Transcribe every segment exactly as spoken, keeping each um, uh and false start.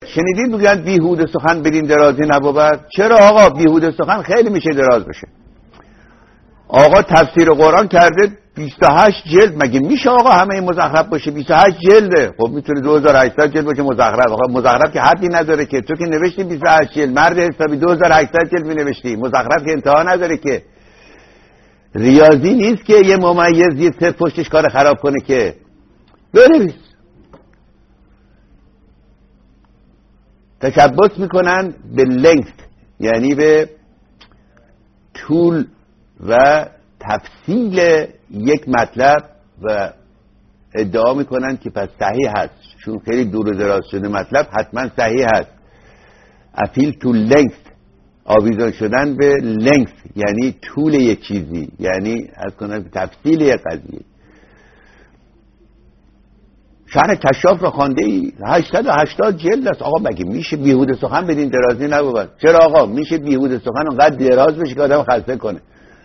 شنیدید میگن بیهوده سخن بدین درازی نبود؟ چرا آقا؟ بیهوده سخن خیلی میشه دراز بشه. آقا تفسیر قرآن کرده بیست و هشت جلد، مگه میشه آقا همه مزخرف باشه؟ بیست و هشت جلده. خب میتونه دو هزار و هشتصد جلد باشه مزخرف. آقا مزخرف که حدی نداره که. تو که نوشتی بیست و هشت جلد، مرد حسابی دو هزار و هشتصد جلد می نوشتی. مزخرف که انتها نداره که. ریاضی نیست که یه ممیز یه صفر پشتش کار خراب کنه که. بنویس. تشبث میکنن به لنگث، یعنی به طول و تفصیل یک مطلب و ادعا میکنن که پس صحیح هست، چون خیلی دور و دراز شده مطلب حتما صحیح هست. اپیل تو لنگث، آویزان شدن به لنگث یعنی طول یک چیزی، یعنی از کنن تفصیل یک قضیه. شرح کشاف را خوانده ای؟ هشتصد و هشتاد جلد است. آقا مگه میشه بیهوده سخن بدین درازی نبود؟ چرا آقا؟ میشه بیهوده سخن اونقدر دراز بشه که آدم خسته کنه.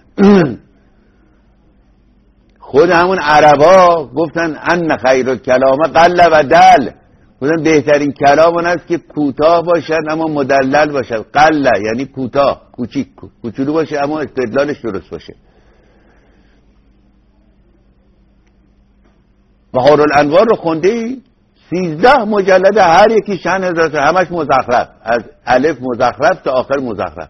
خود همون عربا گفتن ان خیر الکلام قل و دل، گفتن بهترین کلام اون است که کوتاه باشد اما مدلل باشد. قل یعنی کوتاه، کوچیک، کوچولو باشه اما استدلالش درست باشه. بهار الانوار رو خونده ای؟ سیزده مجلد، هر یکی چند هزار تا، همش مزخرف، از الف مزخرف تا آخر مزخرف.